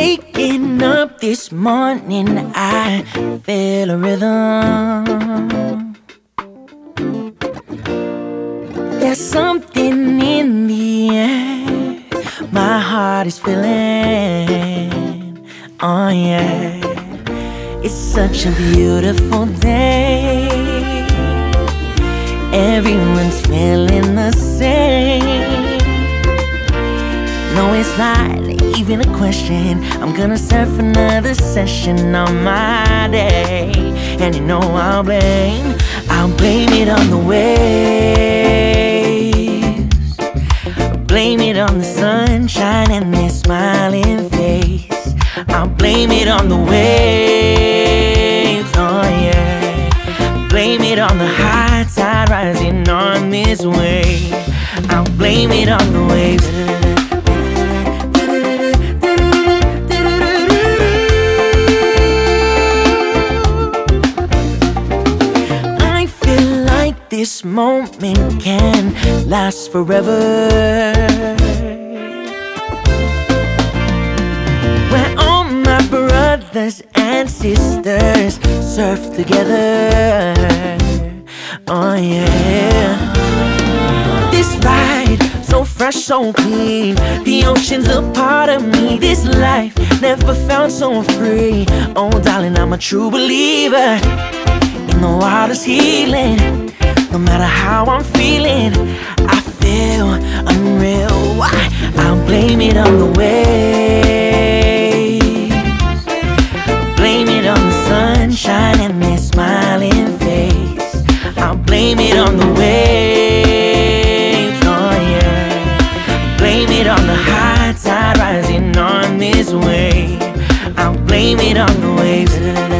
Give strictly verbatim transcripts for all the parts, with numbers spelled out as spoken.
Waking up this morning, I feel a rhythm. There's something in the air my heart is feeling. Oh yeah, it's such a beautiful day. Everyone's feeling the same. No, it's not even a question. I'm gonna surf another session on my day. And you know I'll blame, I'll blame it on the waves. Blame it on the sunshine and their smiling face. I'll blame it on the waves, oh yeah. Blame it on the high tide rising on this wave. I'll blame it on the waves. This moment can last forever, where all my brothers and sisters surf together. Oh yeah, this ride, so fresh, so clean. The ocean's a part of me. This life never felt so free. Oh darling, I'm a true believer in the water's healing. No matter how I'm feeling, I feel unreal. I'll blame it on the waves. Blame it on the sunshine and their smiling face. I'll blame it on the waves, oh yeah. Blame it on the high tide rising on this wave. I'll blame it on the waves.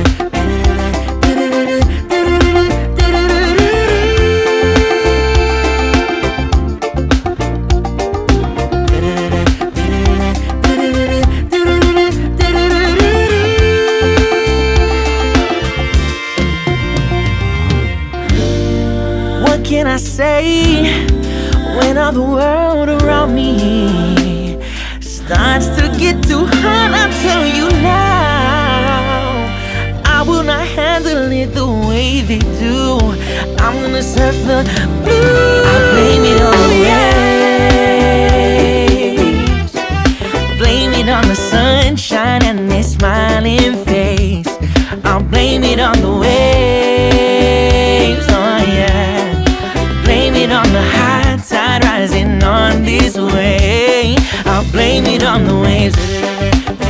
What can I say when all the world around me starts to get too hot? I'll tell you now, I will not handle it the way they do. I'm gonna surf the blue. I blame it on the waves. Blame it on the sunshine and their smiling face. I'll blame it on the waves, oh yeah. Blame it on the high tide rising on this way. I'll blame it on the waves.